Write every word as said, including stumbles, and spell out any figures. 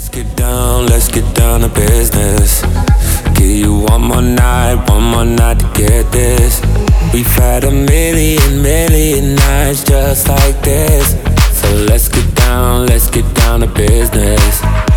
Let's get down, let's get down to business. Give you one more night, one more night to get this. We've had a million, million nights just like this. So let's get down, let's get down to business.